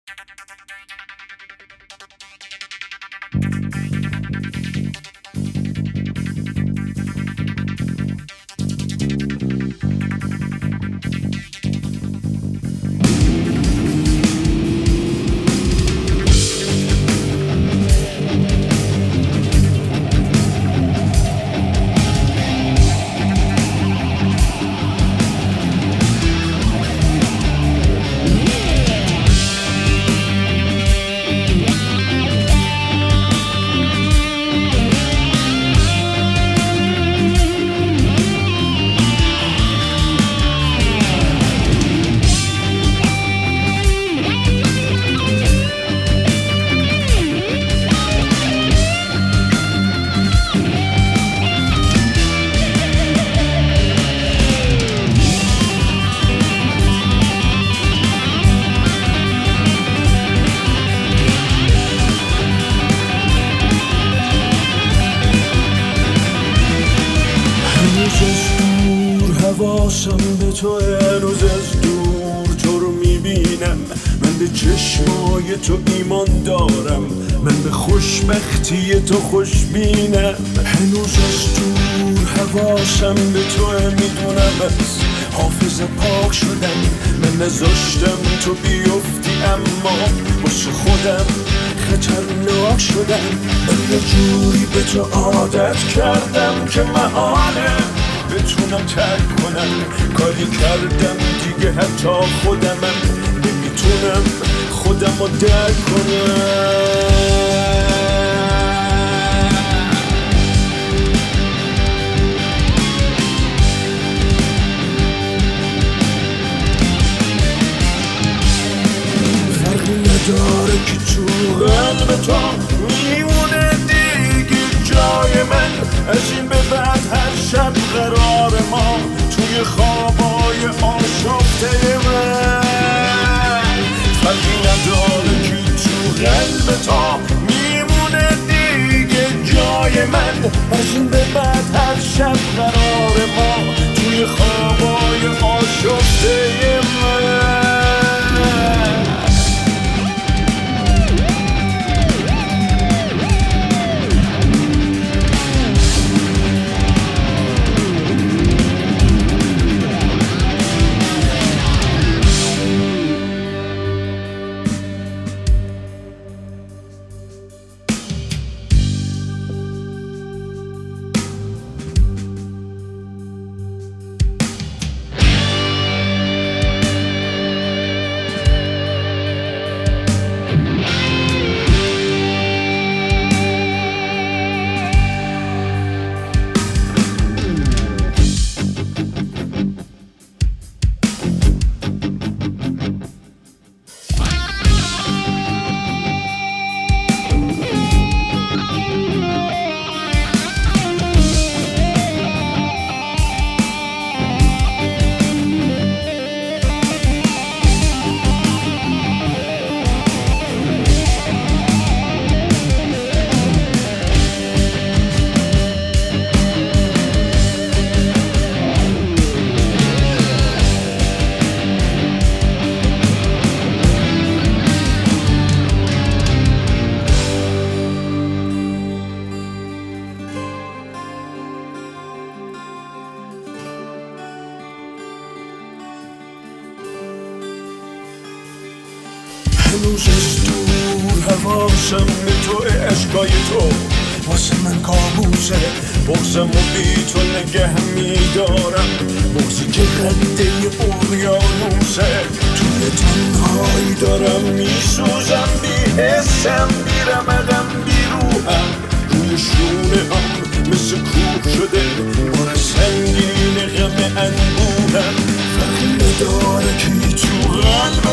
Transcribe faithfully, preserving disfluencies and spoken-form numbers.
حواسم به تو هنوز از دور تو رو میبینم. من به چشمای تو ایمان دارم، من به خوشبختی تو خوشبینم. هنوز از دور حواسم به تو میدونم، از حافظه پاک شدم. من نذاشتم تو بیفتی اما واسه خودم خطرناک شدم. من یه جوری به تو عادت کردم که محاله بتونم ترک کنم. کاری کردم دیگه حتی خودمم نمیتونم خودم رو درک کنم. فرقی نداره که تو قلب تو میمونه دیگه جای من. از این به بعد هر شب قرار ما توی خوابای آشفته من. فرقی نداره که تو قلب تو میمونه دیگه جای من. از این به بعد هر شب قرار ما توی خوابای آشفته من. هنوز از دور حواسم به تو، عشقای تو واسه من کابوسه. بغزم و بی تو نگه میدارم، بغزی که خنده اقیانوسه. توی تنهایی دارم میسوزم، بی حسم، بی رمقم، بی روحم. روی شونه هم مثل کوه شده بار سنگین غم انبوهم. فرقی نداره که تو قلب